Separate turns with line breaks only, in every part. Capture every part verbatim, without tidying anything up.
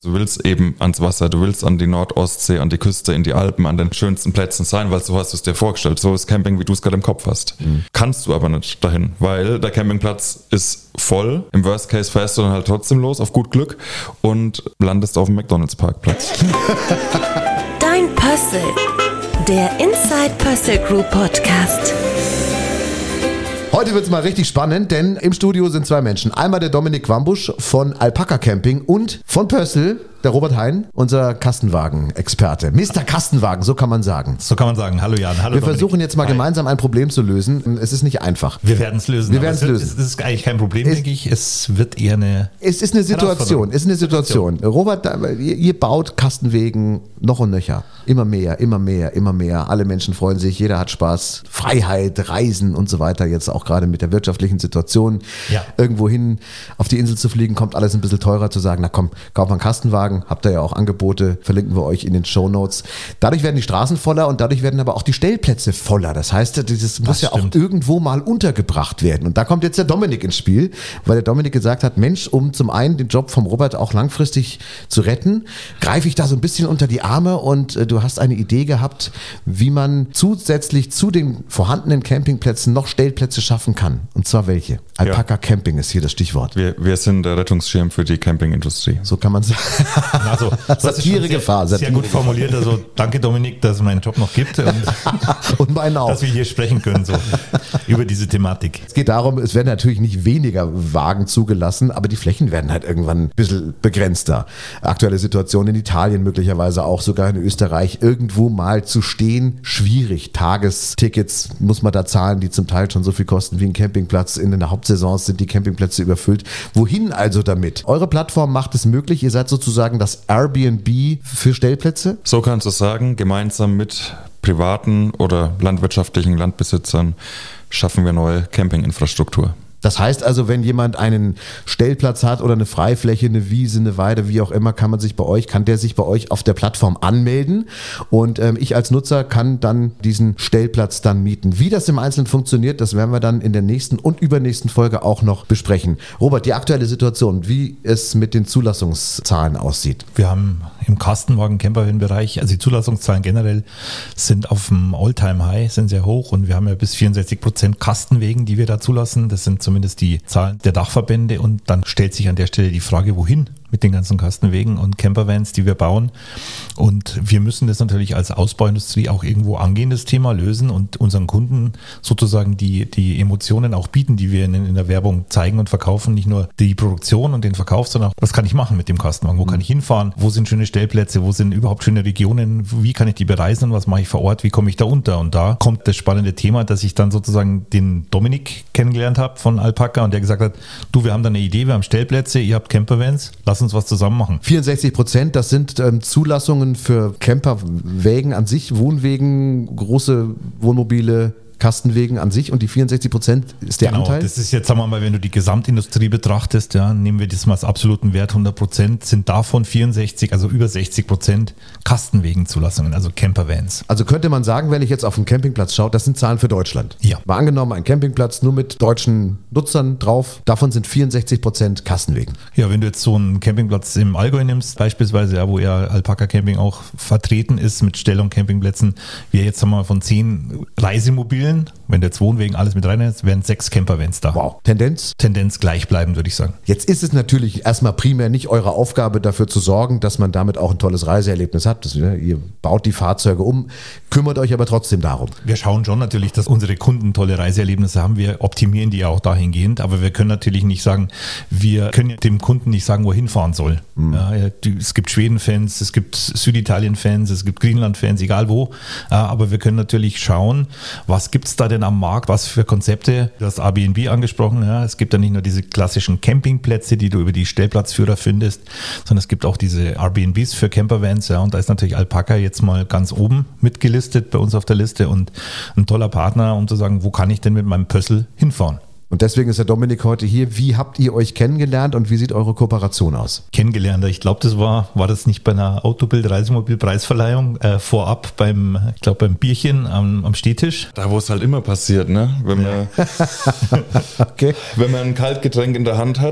Du willst eben ans Wasser, du willst an die Nordostsee, an die Küste, in die Alpen, an den schönsten Plätzen sein, weil so hast du es dir vorgestellt. So ist Camping, wie du es gerade im Kopf hast. Mhm. Kannst du aber nicht dahin, weil der Campingplatz ist voll. Im Worst Case fährst du dann halt trotzdem los, auf gut Glück, und landest auf dem McDonalds-Parkplatz.
Dein Pössl, der Inside Pössl Group Podcast.
Heute wird es mal richtig spannend, denn im Studio sind zwei Menschen. Einmal der Dominik Quambusch von Alpaka Camping und von Pössl der Robert Hein, unser Kastenwagen-Experte. Mister Kastenwagen, so kann man sagen.
So kann man sagen. Hallo Jan, hallo
Wir
Dominik.
versuchen jetzt mal
Hi.
gemeinsam ein Problem zu lösen. Es ist nicht einfach.
Wir werden es lösen.
Wir werden es lösen.
Das ist eigentlich kein Problem,
es,
denke ich. Es wird eher eine
Es ist eine Situation. Es ist eine Situation. Robert, ihr, ihr baut Kastenwegen noch und nöcher. Immer mehr, immer mehr, immer mehr. Alle Menschen freuen sich, jeder hat Spaß. Freiheit, Reisen und so weiter. Jetzt auch gerade mit der wirtschaftlichen Situation.
Ja.
Irgendwo hin auf die Insel zu fliegen, kommt alles ein bisschen teurer, zu sagen, na komm, kauf mal einen Kastenwagen. Habt ihr ja auch Angebote, verlinken wir euch in den Shownotes. Dadurch werden die Straßen voller und dadurch werden aber auch die Stellplätze voller. Das heißt, dieses muss
Das
ja
stimmt.
auch irgendwo mal untergebracht werden. Und da kommt jetzt der Dominik ins Spiel, weil der Dominik gesagt hat, Mensch, um zum einen den Job vom Robert auch langfristig zu retten, greife ich da so ein bisschen unter die Arme und äh, du hast eine Idee gehabt, wie man zusätzlich zu den vorhandenen Campingplätzen noch Stellplätze schaffen kann. Und zwar welche? Alpaka Camping ist hier das Stichwort.
Wir, wir sind der Rettungsschirm für die Campingindustrie.
So kann man sagen.
Also, das ist schon
Satirgefahr.
sehr, sehr gut formuliert. Also danke Dominik, dass es meinen Job noch gibt und,
Und meinen auch.
dass wir hier sprechen können so über diese Thematik.
Es geht darum, es werden natürlich nicht weniger Wagen zugelassen, aber die Flächen werden halt irgendwann ein bisschen begrenzter. Aktuelle Situation in Italien, möglicherweise auch sogar in Österreich, irgendwo mal zu stehen, schwierig. Tagestickets muss man da zahlen, die zum Teil schon so viel kosten wie ein Campingplatz. In den Hauptsaisons sind die Campingplätze überfüllt. Wohin also damit? Eure Plattform macht es möglich, ihr seid sozusagen das Airbnb für Stellplätze?
So kannst du sagen, gemeinsam mit privaten oder landwirtschaftlichen Landbesitzern schaffen wir neue Campinginfrastruktur.
Das heißt also, wenn jemand einen Stellplatz hat oder eine Freifläche, eine Wiese, eine Weide, wie auch immer, kann man sich bei euch, kann der sich bei euch auf der Plattform anmelden und ähm, ich als Nutzer kann dann diesen Stellplatz dann mieten. Wie das im Einzelnen funktioniert, das werden wir dann in der nächsten und übernächsten Folge auch noch besprechen. Robert, die aktuelle Situation, wie es mit den Zulassungszahlen aussieht.
Wir haben im Kastenwagen-Campervan-Bereich, also die Zulassungszahlen generell sind auf dem All-Time-High, sind sehr hoch und wir haben ja bis vierundsechzig Prozent Kastenwegen, die wir da zulassen. Das sind zumindest die Zahlen der Dachverbände und dann stellt sich an der Stelle die Frage, wohin mit den ganzen Kastenwegen und Campervans, die wir bauen. Und wir müssen das natürlich als Ausbauindustrie auch irgendwo angehen, das Thema lösen und unseren Kunden sozusagen die, die Emotionen auch bieten, die wir in, in der Werbung zeigen und verkaufen. Nicht nur die Produktion und den Verkauf, sondern auch, was kann ich machen mit dem Kastenwagen? Wo kann ich hinfahren? Wo sind schöne Stellplätze? Wo sind überhaupt schöne Regionen? Wie kann ich die bereisen und was mache ich vor Ort? Wie komme ich da unter? Und da kommt das spannende Thema, dass ich dann sozusagen den Dominik kennengelernt habe von Alpaka und der gesagt hat, du, wir haben da eine Idee, wir haben Stellplätze, ihr habt Campervans, lass uns was zusammen machen.
vierundsechzig Prozent, das sind ähm, Zulassungen für Camperwägen an sich, Wohnwegen, große Wohnmobile, Kastenwegen an sich und die vierundsechzig Prozent ist der
genau,
Anteil?
Das ist jetzt, sagen wir mal, wenn du die Gesamtindustrie betrachtest, ja, nehmen wir das mal als absoluten Wert, hundert Prozent, sind davon vierundsechzig, also über sechzig Prozent Kastenwegenzulassungen, also Campervans.
Also könnte man sagen, wenn ich jetzt auf einen Campingplatz schaue, das sind Zahlen für Deutschland.
Ja.
Mal angenommen, ein Campingplatz nur mit deutschen Nutzern drauf, davon sind vierundsechzig Prozent Kastenwegen.
Ja, wenn du jetzt so einen Campingplatz im Allgäu nimmst, beispielsweise, ja, wo ja Alpaka Camping auch vertreten ist mit Stell- und Campingplätzen, wir jetzt haben wir von zehn Reisemobilen, wenn du jetzt Wohnwegen alles mit rein hast, wären sechs Campervans da.
Wow. Tendenz?
Tendenz gleichbleibend, würde ich sagen.
Jetzt ist es natürlich erstmal primär nicht eure Aufgabe, dafür zu sorgen, dass man damit auch ein tolles Reiseerlebnis hat. Das, ne, ihr baut die Fahrzeuge um, kümmert euch aber trotzdem darum.
Wir schauen schon natürlich, dass unsere Kunden tolle Reiseerlebnisse haben. Wir optimieren die ja auch dahingehend, aber wir können natürlich nicht sagen, wir können dem Kunden nicht sagen, wohin fahren soll. Mhm. Ja, es gibt Schweden-Fans, es gibt Süditalien-Fans, es gibt Griechenland-Fans, egal wo. Aber wir können natürlich schauen, was gibt es da denn am Markt, was für Konzepte. Du hast Airbnb angesprochen, ja. Es gibt ja nicht nur diese klassischen Campingplätze, die du über die Stellplatzführer findest, sondern es gibt auch diese Airbnbs für Campervans, ja, und da ist natürlich Alpaka jetzt mal ganz oben mitgelistet bei uns auf der Liste und ein toller Partner, um zu sagen, wo kann ich denn mit meinem Pössl hinfahren?
Und deswegen ist der Dominik heute hier. Wie habt ihr euch kennengelernt und wie sieht eure Kooperation aus?
Kennengelernt, ich glaube, das war, war das nicht bei einer Autobild-Reisemobil-Preisverleihung äh, vorab beim, ich glaube, beim Bierchen am, am Stehtisch?
Da, wo es halt immer passiert, ne? Wenn man,
Okay.
wenn man ein Kaltgetränk in der Hand hat,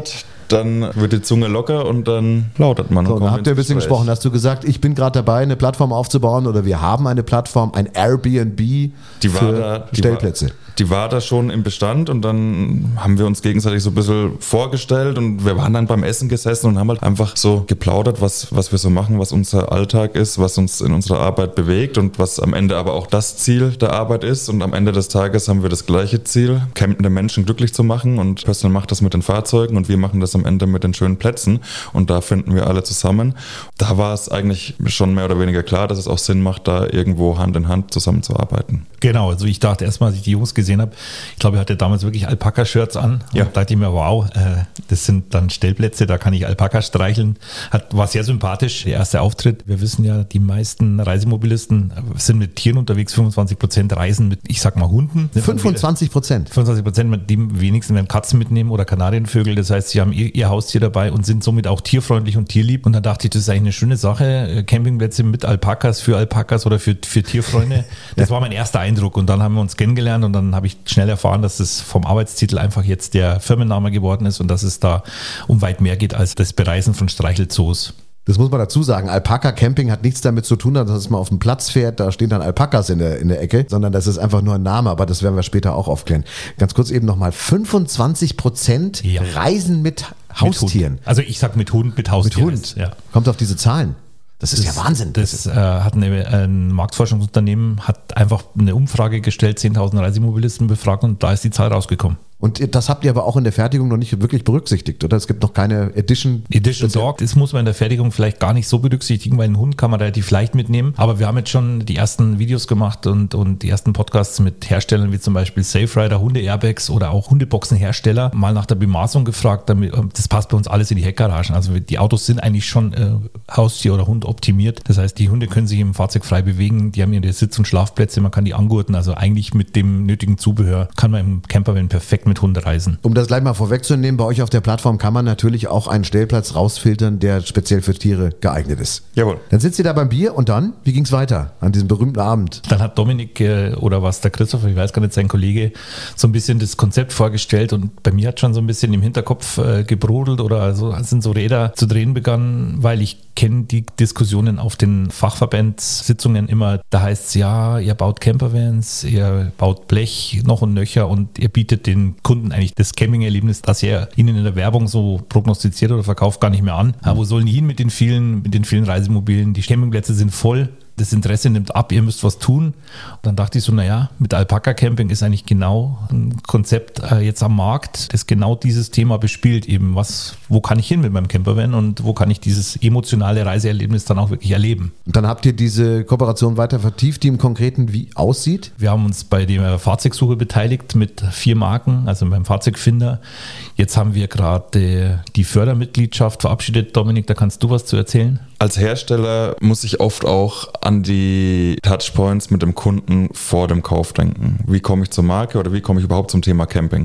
dann wird die Zunge locker und dann plaudert man.
So,
und
da
kommt
habt ihr ein
ins
bisschen
Gespräch.
gesprochen, hast du gesagt, ich bin gerade dabei, eine Plattform aufzubauen oder wir haben eine Plattform, ein Airbnb
Die war
für
da, die
Stellplätze.
War, die war da schon im Bestand und dann haben wir uns gegenseitig so ein bisschen vorgestellt und wir waren dann beim Essen gesessen und haben halt einfach so geplaudert, was, was wir so machen, was unser Alltag ist, was uns in unserer Arbeit bewegt und was am Ende aber auch das Ziel der Arbeit ist. Und am Ende des Tages haben wir das gleiche Ziel, campende Menschen glücklich zu machen, und Personal macht das mit den Fahrzeugen und wir machen das am Ende mit den schönen Plätzen, und da finden wir alle zusammen. Da war es eigentlich schon mehr oder weniger klar, dass es auch Sinn macht, da irgendwo Hand in Hand zusammenzuarbeiten.
Genau, also ich dachte erstmal, als ich die Jungs gesehen habe, ich glaube, ich hatte damals wirklich Alpaka-Shirts an.
Ja.
Und dachte ich mir, wow, äh, das sind dann Stellplätze, da kann ich Alpaka streicheln. Hat, war sehr sympathisch, der erste Auftritt. Wir wissen ja, die meisten Reisemobilisten sind mit Tieren unterwegs, fünfundzwanzig Prozent reisen mit, ich sag mal, Hunden.
fünfundzwanzig Prozent.
fünfundzwanzig Prozent, mit dem wenigsten werden Katzen mitnehmen oder Kanarienvögel. Das heißt, sie haben ihr, ihr Haustier dabei und sind somit auch tierfreundlich und tierlieb. Und dann dachte ich, das ist eigentlich eine schöne Sache. Campingplätze mit Alpakas für Alpakas oder für, für Tierfreunde. Das war mein erster Eindruck. Und dann haben wir uns kennengelernt und dann habe ich schnell erfahren, dass es vom Arbeitstitel einfach jetzt der Firmenname geworden ist und dass es da um weit mehr geht als das Bereisen von Streichelzoos.
Das muss man dazu sagen. Alpaka-Camping hat nichts damit zu tun, dass man auf den Platz fährt, da stehen dann Alpakas in der, in der Ecke, sondern das ist einfach nur ein Name, aber das werden wir später auch aufklären. Ganz kurz eben nochmal, fünfundzwanzig Prozent
Ja.
reisen mit Haustieren.
Mit Hund. Also ich sag mit Hund, mit
Mit
Haustieren.
Hund.
Ja.
Kommt auf diese Zahlen. Das ist ja Wahnsinn.
Das äh, hat eine, ein Marktforschungsunternehmen hat einfach eine Umfrage gestellt, zehntausend Reisemobilisten befragt und da ist die Zahl rausgekommen.
Und das habt ihr aber auch in der Fertigung noch nicht wirklich berücksichtigt, oder? Es gibt noch keine Edition.
Edition Dog, das muss man in der Fertigung vielleicht gar nicht so berücksichtigen, weil einen Hund kann man relativ leicht mitnehmen. Aber wir haben jetzt schon die ersten Videos gemacht und, und die ersten Podcasts mit Herstellern wie zum Beispiel Safe Rider, Hunde-Airbags oder auch Hundeboxenhersteller mal nach der Bemaßung gefragt. Damit, das passt bei uns alles in die Heckgaragen. Also die Autos sind eigentlich schon äh, Haustier- oder Hund optimiert. Das heißt, die Hunde können sich im Fahrzeug frei bewegen. Die haben ihre Sitz- und Schlafplätze. Man kann die angurten. Also eigentlich mit dem nötigen Zubehör kann man im Campervan perfekt mit Hunde reisen.
Um das gleich mal vorwegzunehmen, bei euch auf der Plattform kann man natürlich auch einen Stellplatz rausfiltern, der speziell für Tiere geeignet ist.
Jawohl.
Dann sitzt ihr da beim Bier und dann, wie ging es weiter an diesem berühmten Abend?
Dann hat Dominik äh, oder was der Christoph, ich weiß gar nicht, sein Kollege, so ein bisschen das Konzept vorgestellt und bei mir hat schon so ein bisschen im Hinterkopf äh, gebrodelt oder so, sind so Räder zu drehen begonnen, weil ich kenne die Diskussionen auf den Fachverbandssitzungen immer. Da heißt es, ja, ihr baut Campervans, ihr baut Blech noch und nöcher und ihr bietet den Kunden eigentlich das Camping-Erlebnis, das ihr ihnen in der Werbung so prognostiziert oder verkauft, gar nicht mehr an. Aber wo sollen die hin mit den vielen, mit den vielen Reisemobilen? Die Campingplätze sind voll. Das Interesse nimmt ab, ihr müsst was tun. Und dann dachte ich so, naja, mit Alpaka Camping ist eigentlich genau ein Konzept äh, jetzt am Markt, das genau dieses Thema bespielt eben. Was, wo kann ich hin mit meinem Campervan und wo kann ich dieses emotionale Reiseerlebnis dann auch wirklich erleben?
Und dann habt ihr diese Kooperation weiter vertieft, die im Konkreten wie aussieht?
Wir haben uns bei der Fahrzeugsuche beteiligt mit vier Marken, also beim Fahrzeugfinder. Jetzt haben wir gerade die Fördermitgliedschaft verabschiedet. Dominik, da kannst du was zu erzählen?
Als Hersteller muss ich oft auch an die Touchpoints mit dem Kunden vor dem Kauf denken. Wie komme ich zur Marke oder wie komme ich überhaupt zum Thema Camping?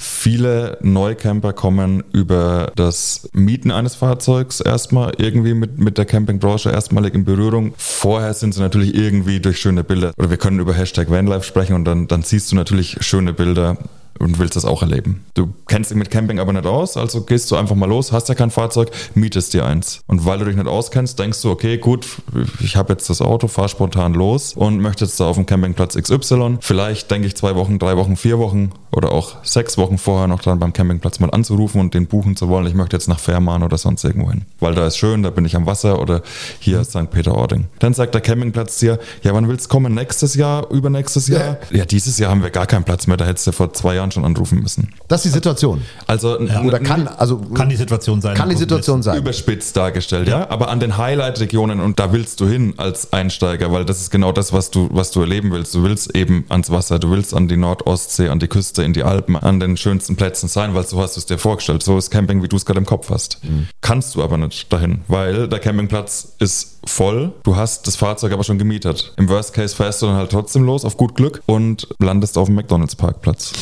Viele Neucamper kommen über das Mieten eines Fahrzeugs erstmal irgendwie mit, mit der Campingbranche erstmalig in Berührung. Vorher sind sie natürlich irgendwie durch schöne Bilder, oder wir können über Hashtag Vanlife sprechen und dann, dann siehst du natürlich schöne Bilder und willst das auch erleben. Du kennst dich mit Camping aber nicht aus, also gehst du einfach mal los, hast ja kein Fahrzeug, mietest dir eins. Und weil du dich nicht auskennst, denkst du, okay, gut, ich habe jetzt das Auto, fahr spontan los und möchte jetzt da auf dem Campingplatz X Y. Vielleicht denke ich zwei Wochen, drei Wochen, vier Wochen oder auch sechs Wochen vorher noch dran beim Campingplatz mal anzurufen und den buchen zu wollen. Ich möchte jetzt nach Fährmann oder sonst irgendwo hin. Weil da ist schön, da bin ich am Wasser oder hier ist Sankt Peter-Ording. Dann sagt der Campingplatz dir, ja, wann willst du kommen? Nächstes Jahr, übernächstes Jahr? Ja. ja, dieses Jahr haben wir gar keinen Platz mehr, da hättest du vor zwei Jahren schon anrufen müssen.
Das ist die Situation.
Also
Ja.
Oder kann, also
Kann die Situation sein.
kann die Situation sein.
überspitzt dargestellt, ja. Aber an den Highlight-Regionen, und da willst du hin als Einsteiger, weil das ist genau das, was du, was du erleben willst. Du willst eben ans Wasser, du willst an die Nordostsee, an die Küste, in die Alpen, an den schönsten Plätzen sein, weil so hast du es dir vorgestellt. So ist Camping, wie du es gerade im Kopf hast. Mhm. Kannst du aber nicht dahin, weil der Campingplatz ist voll, du hast das Fahrzeug aber schon gemietet. Im Worst Case fährst du dann halt trotzdem los, auf gut Glück, und landest auf dem McDonalds-Parkplatz.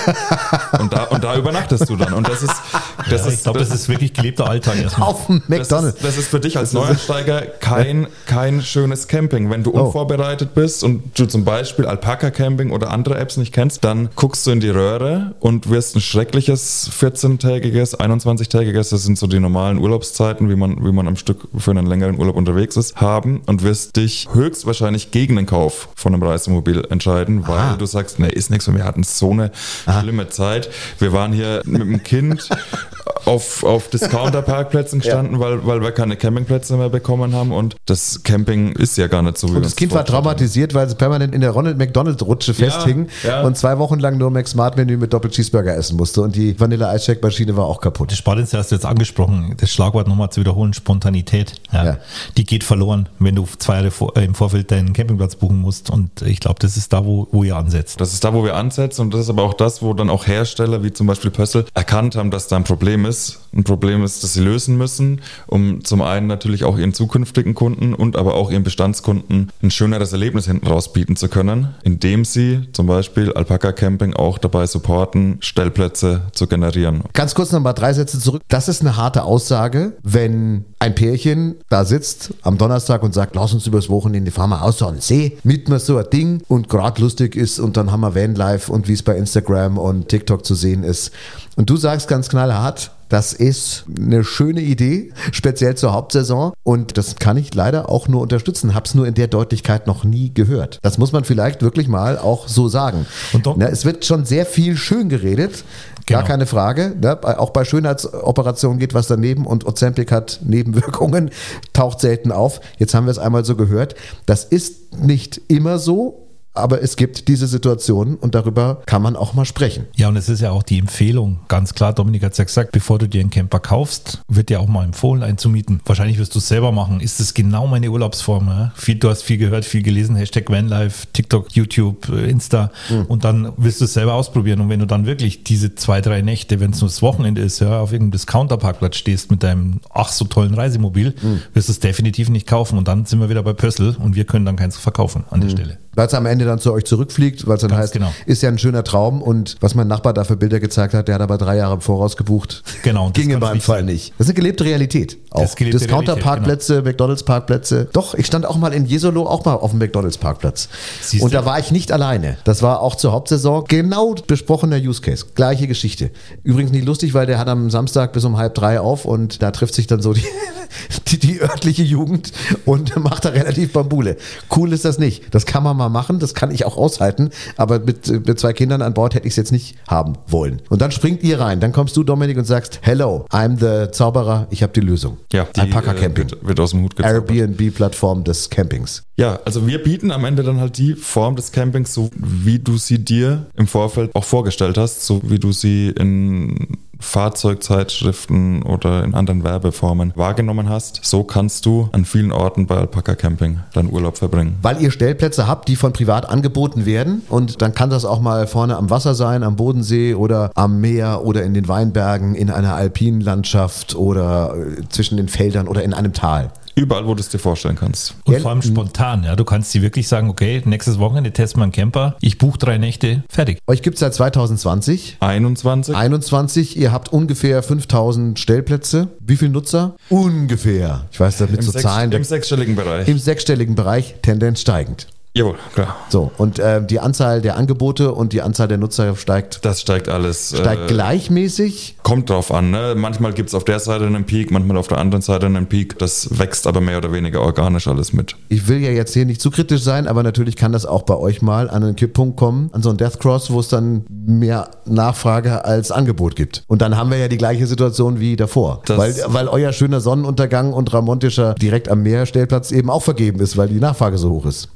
und, da, und da übernachtest du dann. Und das ist, das
ja,
ist,
ich glaube, das, das ist wirklich gelebter Alltag erstmal.
Auf dem McDonalds.
Das ist, das ist für dich als Neueinsteiger kein, kein schönes Camping. Wenn du
Oh.
unvorbereitet bist und du zum Beispiel Alpaka Camping oder andere Apps nicht kennst, dann guckst du in die Röhre und wirst ein schreckliches vierzehn-tägiges, einundzwanzig-tägiges, das sind so die normalen Urlaubszeiten, wie man, wie man am Stück für einen längeren Urlaub unterwegs ist, haben und wirst dich höchstwahrscheinlich gegen den Kauf von einem Reisemobil entscheiden, weil
Aha.
du sagst, nee, ist nichts für mich, wir hatten so eine
Aha.
schlimme Zeit. Wir waren hier mit dem Kind auf, auf Discounter-Parkplätzen gestanden, ja. weil, weil wir keine Campingplätze mehr bekommen haben, und das Camping ist ja gar nicht so, wie
Und das Kind war traumatisiert, weil sie permanent in der Ronald McDonald-Rutsche festhing
ja.
und zwei Wochen lang nur McSmart-Menü mit Doppel-Cheeseburger essen musste, und die Vanille-Eisshake-Maschine war auch kaputt.
Das Spannendste hast du jetzt angesprochen, das Schlagwort nochmal zu wiederholen, Spontanität. Ja.
Ja.
Die geht verloren, wenn du zwei Jahre vor, äh, im Vorfeld deinen Campingplatz buchen musst, und ich glaube, das ist da, wo, wo ihr ansetzt.
Das ist da, wo wir ansetzen, und das ist aber auch das, wo dann auch Hersteller wie zum Beispiel Pössl erkannt haben, dass da ein Problem ist. Ein Problem ist, das sie lösen müssen, um zum einen natürlich auch ihren zukünftigen Kunden und aber auch ihren Bestandskunden ein schöneres Erlebnis hinten raus bieten zu können, indem sie zum Beispiel Alpaka Camping auch dabei supporten, Stellplätze zu generieren.
Ganz kurz noch mal drei Sätze zurück. Das ist eine harte Aussage, wenn ein Pärchen da sitzt am Donnerstag und sagt, lass uns übers Wochenende, fahren wir aus an den See, mieten wir so ein Ding und gerade lustig ist, und dann haben wir Vanlife und wie es bei Instagram und TikTok zu sehen ist. Und du sagst ganz knallhart, das ist eine schöne Idee, speziell zur Hauptsaison, und das kann ich leider auch nur unterstützen. Hab's nur in der Deutlichkeit noch nie gehört. Das muss man vielleicht wirklich mal auch so sagen.
Und doch-
Na, es wird schon sehr viel schön geredet, gar
Genau.
keine Frage. Ne? Auch bei Schönheitsoperationen geht was daneben, und Ozempic hat Nebenwirkungen, taucht selten auf. Jetzt haben wir es einmal so gehört. Das ist nicht immer so, aber es gibt diese Situationen, und darüber kann man auch mal sprechen.
Ja, und es ist ja auch die Empfehlung, ganz klar, Dominik hat es ja gesagt, bevor du dir einen Camper kaufst, wird dir auch mal empfohlen, einen zu mieten. Wahrscheinlich wirst du es selber machen. Ist das genau meine Urlaubsform? Ja? Viel, du hast viel gehört, viel gelesen, Hashtag Vanlife, TikTok, YouTube, Insta, mhm. und dann wirst du es selber ausprobieren. Und wenn du dann wirklich diese zwei, drei Nächte, wenn es nur das Wochenende ist, ja, auf irgendeinem Discounter-Parkplatz stehst mit deinem ach so tollen Reisemobil, mhm. wirst du es definitiv nicht kaufen. Und dann sind wir wieder bei Pössl, und wir können dann keins verkaufen an der mhm. Stelle.
Weil es am Ende dann zu euch zurückfliegt, weil es dann
Ganz
heißt,
genau.
ist ja ein schöner Traum, und was mein Nachbar da für Bilder gezeigt hat, der hat aber drei Jahre im Voraus gebucht.
Genau, und das
Ging in
kann's
meinem
nicht
Fall
sein.
nicht. Das ist eine gelebte Realität. Auch
Das ist gelebte
Discounter-Parkplätze, McDonalds-Parkplätze. Doch, ich stand auch mal in Jesolo, auch mal auf dem McDonalds-Parkplatz.
Siehst
Und
du?
da war ich nicht alleine. Das war auch zur Hauptsaison genau besprochener Use Case. Gleiche Geschichte. Übrigens nicht lustig, weil der hat am Samstag bis um halb drei auf, und da trifft sich dann so die, die, die örtliche Jugend und macht da relativ Bambule. Cool ist das nicht. Das kann man mal machen, das kann ich auch aushalten, aber mit, mit zwei Kindern an Bord hätte ich es jetzt nicht haben wollen. Und dann springt ihr rein. Dann kommst du, Dominik, und sagst, hello, I'm the Zauberer, ich habe die Lösung.
Ja, die
Alpaka Camping.
äh, wird, wird aus dem Hut gezaubert.
Airbnb-Plattform des Campings.
Ja, also wir bieten am Ende dann halt die Form des Campings, so wie du sie dir im Vorfeld auch vorgestellt hast, so wie du sie in Fahrzeugzeitschriften oder in anderen Werbeformen wahrgenommen hast. So kannst du an vielen Orten bei Alpaka Camping deinen Urlaub verbringen.
Weil ihr Stellplätze habt, die von privat angeboten werden, und dann kann das auch mal vorne am Wasser sein, am Bodensee oder am Meer oder in den Weinbergen, in einer alpinen Landschaft oder äh, zwischen den Feldern oder in einem Tal.
Überall, wo du es dir vorstellen kannst.
Und
Ja,
vor allem spontan, ja. Du kannst dir wirklich sagen, okay, nächstes Wochenende testen wir einen Camper, ich buche drei Nächte, fertig.
Euch gibt es seit zwanzig zwanzig.
einundzwanzig.
einundzwanzig, ihr habt ungefähr fünftausend Stellplätze. Wie viele Nutzer? Ungefähr. Ich weiß damit
Im,
so
sechs,
Zahlen.
Im sechsstelligen Bereich.
Im sechsstelligen Bereich, Tendenz steigend.
Jawohl, klar.
So, und äh, die Anzahl der Angebote und die Anzahl der Nutzer steigt,
Das steigt alles.
steigt
äh,
gleichmäßig.
Kommt drauf an. Ne? Manchmal gibt es auf der Seite einen Peak, manchmal auf der anderen Seite einen Peak. Das wächst aber mehr oder weniger organisch alles mit.
Ich will ja jetzt hier nicht zu kritisch sein, aber natürlich kann das auch bei euch mal an einen Kipppunkt kommen, an so einen Death Cross, wo es dann mehr Nachfrage als Angebot gibt. Und dann haben wir ja die gleiche Situation wie davor.
Das-
Weil, weil euer schöner Sonnenuntergang und ramontischer direkt am Meer Stellplatz eben auch vergeben ist, weil die Nachfrage so hoch ist.
Diesen Punkt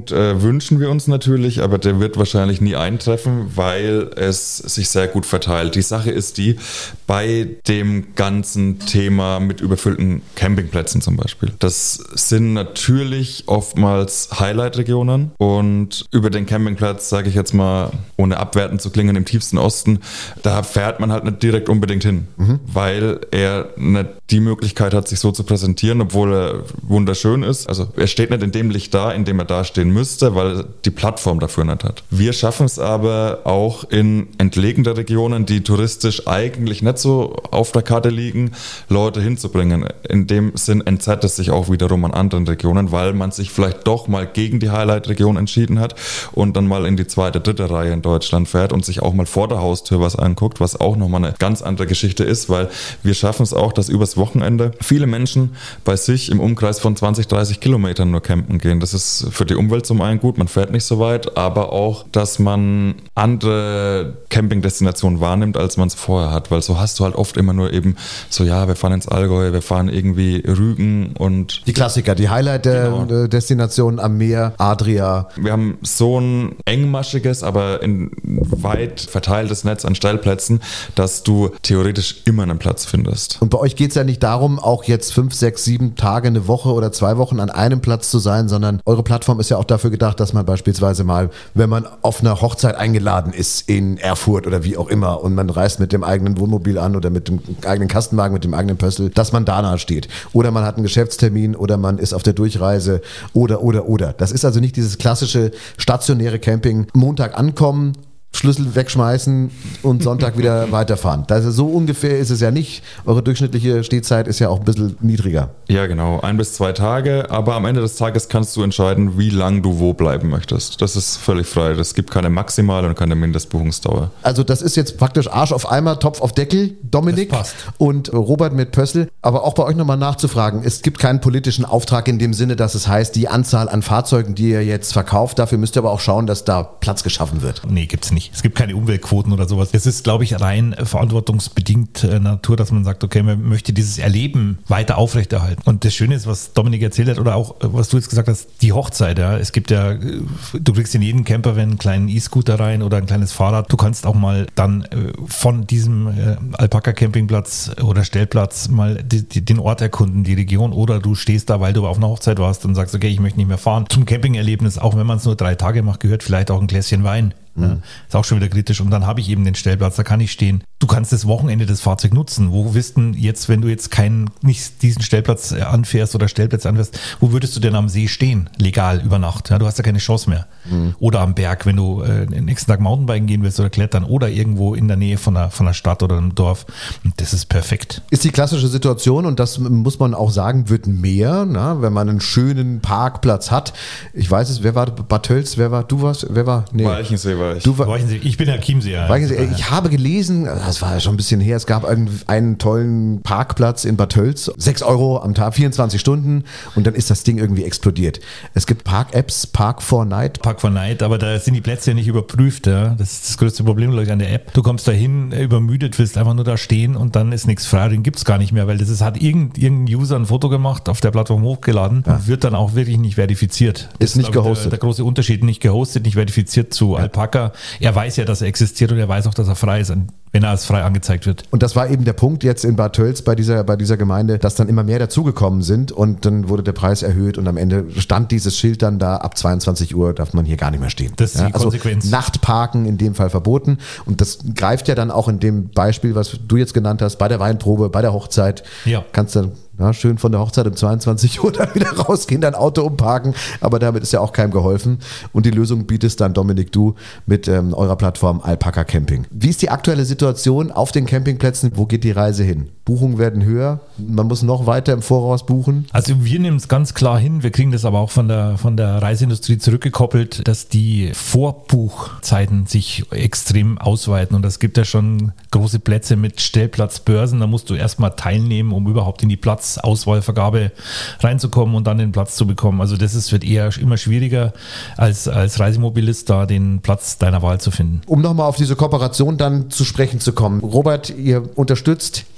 Punkt äh, wünschen wir uns natürlich, aber der wird wahrscheinlich nie eintreffen, weil es sich sehr gut verteilt. Die Sache ist die, bei dem ganzen Thema mit überfüllten Campingplätzen zum Beispiel, das sind natürlich oftmals Highlight-Regionen und über den Campingplatz, sage ich jetzt mal, ohne abwertend zu klingen, im tiefsten Osten, da fährt man halt nicht direkt unbedingt hin, mhm. weil er nicht die Möglichkeit hat, sich so zu präsentieren, obwohl er wunderschön ist. Also er steht nicht in dem Licht da, in dem er dastehen müsste, weil er die Plattform dafür nicht hat. Wir schaffen es aber auch in entlegene Regionen, die touristisch eigentlich nicht so auf der Karte liegen, Leute hinzubringen. In dem Sinn entzerrt es sich auch wiederum an anderen Regionen, weil man sich vielleicht doch mal gegen die Highlight-Region entschieden hat und dann mal in die zweite, dritte Reihe in Deutschland fährt und sich auch mal vor der Haustür was anguckt, was auch nochmal eine ganz andere Geschichte ist, weil wir schaffen es auch, dass übers Wochenende viele Menschen bei sich im Umkreis von zwanzig, dreißig Kilometern nur campen gehen. Das ist für die Umwelt zum einen gut, man fährt nicht so weit, aber auch, dass man andere Campingdestinationen wahrnimmt, als man es vorher hat, weil so hast du halt oft immer nur eben so, ja, wir fahren ins Allgäu, wir fahren irgendwie Rügen und...
Die Klassiker, die Highlight-Destinationen genau. am Meer, Adria.
Wir haben so ein engmaschiges, aber in weit verteiltes Netz an Stellplätzen, dass du theoretisch immer einen Platz findest.
Und bei euch geht es ja nicht darum, auch jetzt fünf, sechs, sieben Tage, eine Woche oder zwei Wochen an einem Platz zu sein, sondern eure Plattform ist ja auch dafür gedacht, dass man beispielsweise mal, wenn man auf einer Hochzeit eingeladen ist in Erfurt oder wie auch immer und man reist mit dem eigenen Wohnmobil an oder mit dem eigenen Kastenwagen, mit dem eigenen Pössl, dass man da nahe steht. Oder man hat einen Geschäftstermin oder man ist auf der Durchreise oder, oder, oder. Das ist also nicht dieses klassische stationäre Camping, Montag ankommen, Schlüssel wegschmeißen und Sonntag wieder weiterfahren. Das ist so ungefähr ist es ja nicht. Eure durchschnittliche Stehzeit ist ja auch ein bisschen niedriger.
Ja, genau. Ein bis zwei Tage. Aber am Ende des Tages kannst du entscheiden, wie lange du wo bleiben möchtest. Das ist völlig frei. Es gibt keine maximale und keine Mindestbuchungsdauer.
Also das ist jetzt praktisch Arsch auf Eimer, Topf auf Deckel, Dominik und Robert mit Pössl. Aber auch bei euch nochmal nachzufragen. Es gibt keinen politischen Auftrag in dem Sinne, dass es heißt, die Anzahl an Fahrzeugen, die ihr jetzt verkauft, dafür müsst ihr aber auch schauen, dass da Platz geschaffen wird.
Nee, gibt's nicht. Es gibt keine Umweltquoten oder sowas. Es ist, glaube ich, rein verantwortungsbedingt äh, Natur, dass man sagt, okay, man möchte dieses Erleben weiter aufrechterhalten. Und das Schöne ist, was Dominik erzählt hat oder auch, was du jetzt gesagt hast, die Hochzeit. Ja. Es gibt ja, du kriegst in jeden Campervan einen kleinen E-Scooter rein oder ein kleines Fahrrad. Du kannst auch mal dann äh, von diesem äh, Alpaka-Campingplatz oder Stellplatz mal die, die, den Ort erkunden, die Region, oder du stehst da, weil du auf einer Hochzeit warst und sagst, okay, ich möchte nicht mehr fahren. Zum Campingerlebnis, auch wenn man es nur drei Tage macht, gehört vielleicht auch ein Gläschen Wein. Ja, ist auch schon wieder kritisch. Und dann habe ich eben den Stellplatz, da kann ich stehen. Du kannst das Wochenende das Fahrzeug nutzen. Wo wirst du jetzt, wenn du jetzt keinen, nicht diesen Stellplatz anfährst oder Stellplätze anfährst, wo würdest du denn am See stehen, legal über Nacht? Ja, du hast ja keine Chance mehr. Mhm. Oder am Berg, wenn du äh, den nächsten Tag Mountainbiken gehen willst oder klettern oder irgendwo in der Nähe von einer, von einer Stadt oder einem Dorf. Und das ist perfekt.
Ist die klassische Situation, und das muss man auch sagen, wird mehr, na, wenn man einen schönen Parkplatz hat. Ich weiß es, wer war Bad Tölz, wer war, du warst, wer war? Nee.
Walchensee war ich.
Du war,
ich bin ja Chiemseer.
Ich habe gelesen, das war ja schon ein bisschen her, es gab einen, einen tollen Parkplatz in Bad Tölz, sechs Euro am Tag, vierundzwanzig Stunden, und dann ist das Ding irgendwie explodiert. Es gibt Park-Apps, Park for Night.
Park for Night, aber da sind die Plätze ja nicht überprüft. Ja. Das ist das größte Problem, glaube ich, an der App. Du kommst da hin, übermüdet, willst einfach nur da stehen und dann ist nichts frei. Den gibt es gar nicht mehr, weil das ist, hat irgendein, irgendein User ein Foto gemacht, auf der Plattform hochgeladen, ja, und wird dann auch wirklich nicht verifiziert. Das
ist nicht gehostet.
Der, der große Unterschied, nicht gehostet, nicht verifiziert zu, ja, Alpaka. Er weiß ja, dass er existiert, und er weiß auch, dass er frei ist, wenn er als frei angezeigt wird.
Und das war eben der Punkt jetzt in Bad Tölz bei dieser, bei dieser Gemeinde, dass dann immer mehr dazugekommen sind, und dann wurde der Preis erhöht und am Ende stand dieses Schild dann da, ab zweiundzwanzig Uhr darf man hier gar nicht mehr stehen.
Das ist die
ja, also
Konsequenz.
Nachtparken in dem Fall verboten, und das greift ja dann auch in dem Beispiel, was du jetzt genannt hast, bei der Weinprobe, bei der Hochzeit, ja, kannst du ja, schön von der Hochzeit um zweiundzwanzig Uhr dann wieder rausgehen, dein Auto umparken, aber damit ist ja auch keinem geholfen, und die Lösung bietest dann, Dominik, du mit ähm, eurer Plattform Alpaka Camping. Wie ist die aktuelle Situation auf den Campingplätzen? Wo geht die Reise hin? Buchungen werden höher, man muss noch weiter im Voraus buchen?
Also wir nehmen es ganz klar hin, wir kriegen das aber auch von der, von der Reiseindustrie zurückgekoppelt, dass die Vorbuchzeiten sich extrem ausweiten, und es gibt ja schon große Plätze mit Stellplatzbörsen, da musst du erstmal teilnehmen, um überhaupt in die Platzauswahlvergabe reinzukommen und dann den Platz zu bekommen. Also das ist, wird eher immer schwieriger, als, als Reisemobilist da den Platz deiner Wahl zu finden.
Um nochmal auf diese Kooperation dann zu sprechen zu kommen. Robert, ihr unterstützt, ihr fördert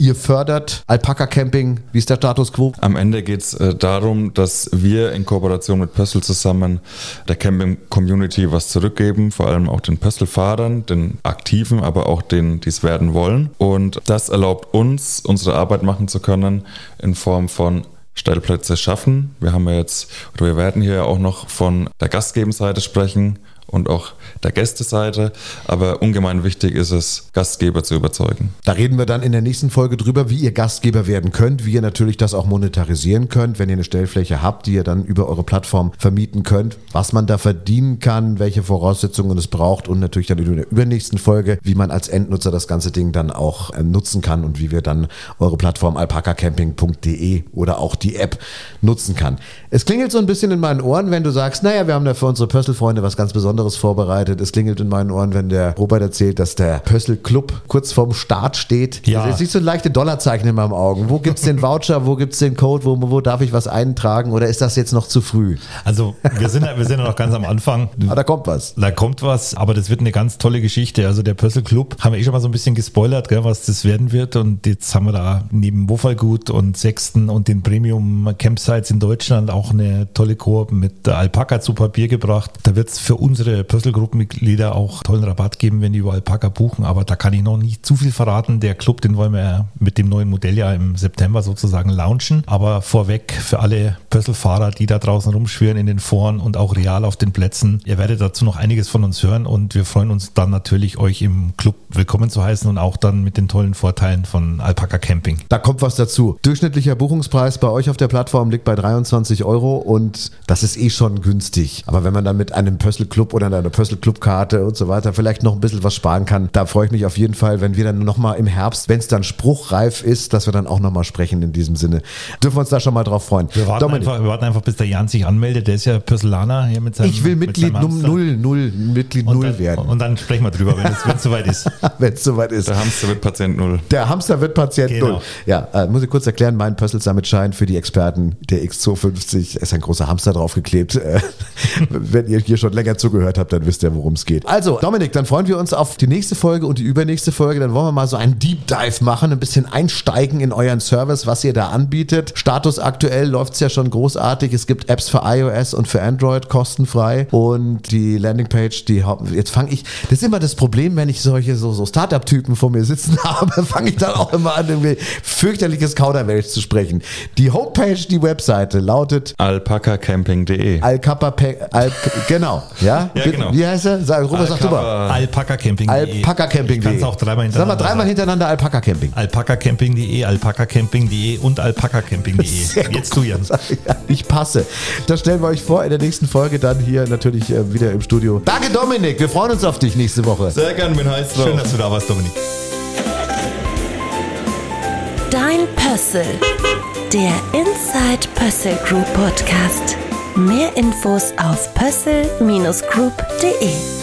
fördert Alpaka Camping? Wie ist der Status quo?
Am Ende geht es äh, darum, dass wir in Kooperation mit Pössl zusammen der Camping-Community was zurückgeben, vor allem auch den Pössl-Fahrern, den Aktiven, aber auch denen, die es werden wollen. Und das erlaubt uns, unsere Arbeit machen zu können in Form von Stellplätze schaffen. Wir haben ja jetzt, oder wir werden hier auch noch von der Gastgeberseite sprechen und auch der Gästeseite, aber ungemein wichtig ist es, Gastgeber zu überzeugen.
Da reden wir dann in der nächsten Folge drüber, wie ihr Gastgeber werden könnt, wie ihr natürlich das auch monetarisieren könnt, wenn ihr eine Stellfläche habt, die ihr dann über eure Plattform vermieten könnt, was man da verdienen kann, welche Voraussetzungen es braucht und natürlich dann in der übernächsten Folge, wie man als Endnutzer das ganze Ding dann auch äh, nutzen kann und wie wir dann eure Plattform alpaka camping punkt de oder auch die App nutzen kann. Es klingelt so ein bisschen in meinen Ohren, wenn du sagst, naja, wir haben da für unsere Pössl-Freunde was ganz Besonderes vorbereitet. Es klingelt in meinen Ohren, wenn der Robert erzählt, dass der Pössl Club kurz vorm Start steht.
Ja.
Es ist so ein leichte Dollarzeichen in meinen Augen. Wo gibt es den Voucher? Wo gibt es den Code? Wo, wo darf ich was eintragen? Oder ist das jetzt noch zu früh?
Also wir sind, wir sind ja noch ganz am Anfang.
Ah, da kommt was.
Da kommt was, aber das wird eine ganz tolle Geschichte. Also der Pössl Club, haben wir eh schon mal so ein bisschen gespoilert, gell, was das werden wird. Und jetzt haben wir da neben Wofallgut und Sechsten und den Premium Campsites in Deutschland auch eine tolle Koop mit der Alpaka zu Papier gebracht. Da wird es für unsere Pössl-Gruppenmitglieder auch tollen Rabatt geben, wenn die über Alpaka buchen, aber da kann ich noch nicht zu viel verraten. Der Club, den wollen wir mit dem neuen Modell ja im September sozusagen launchen, aber vorweg für alle Pössl-Fahrer, die da draußen rumschwirren in den Foren und auch real auf den Plätzen, ihr werdet dazu noch einiges von uns hören und wir freuen uns dann natürlich, euch im Club willkommen zu heißen und auch dann mit den tollen Vorteilen von Alpaka Camping.
Da kommt was dazu. Durchschnittlicher Buchungspreis bei euch auf der Plattform liegt bei dreiundzwanzig Euro und das ist eh schon günstig. Aber wenn man dann mit einem Pössl Club oder einer Pössl Club-Karte und so weiter vielleicht noch ein bisschen was sparen kann, da freue ich mich auf jeden Fall, wenn wir dann nochmal im Herbst, wenn es dann spruchreif ist, dass wir dann auch nochmal sprechen in diesem Sinne. Dürfen wir uns da schon mal drauf freuen.
Wir warten, einfach, wir warten einfach, bis der Jan sich anmeldet. Der ist ja Pösslaner hier mit seinem
Ich will Mitglied null, null, Mitglied null werden.
Und dann sprechen wir drüber, wenn es soweit ist.
Wenn es soweit ist.
Der Hamster wird Patient null.
Der Hamster wird Patient
Genau.
null. Ja, äh, muss ich kurz erklären, mein Pössl Summit-Schein für die Experten, der X zweihundertfünfzig, ist ein großer Hamster draufgeklebt. Äh, wenn ihr hier schon länger zugehört habt, dann wisst ihr, worum es geht. Also, Dominik, dann freuen wir uns auf die nächste Folge und die übernächste Folge. Dann wollen wir mal so einen Deep Dive machen, ein bisschen einsteigen in euren Service, was ihr da anbietet. Status aktuell läuft es ja schon großartig. Es gibt Apps für iOS und für Android kostenfrei und die Landingpage, die jetzt fange ich, das ist immer das Problem, wenn ich solche so, so Startup-Typen vor mir sitzen habe, fange ich dann auch immer an, irgendwie fürchterliches Kauderwelsch zu sprechen. Die Homepage, die Webseite lautet
alpaka camping punkt de.
Alkapa, Al, genau, ja?
Ja, genau.
Wie heißt er? Sag, Robert, sag du mal.
alpaka camping punkt de.
alpaka camping punkt de.
Kannst auch dreimal
Sag mal
hintereinander.
dreimal hintereinander Alpaka Camping.
alpaka camping punkt de, alpaka camping punkt de und alpaka camping punkt
Sehr
de. Jetzt du, Jan.
Ja, ich passe. Das stellen wir euch vor in der nächsten Folge dann hier natürlich äh, wieder im Studio. Danke Dominik, wir freuen uns auf dich nächste Woche.
Sehr gern, bin heiß drauf.
Schön, dass du da warst, Dominik.
Dein Pössl, der Inside Pössl Group Podcast. Mehr Infos auf pössl Bindestrich group punkt de.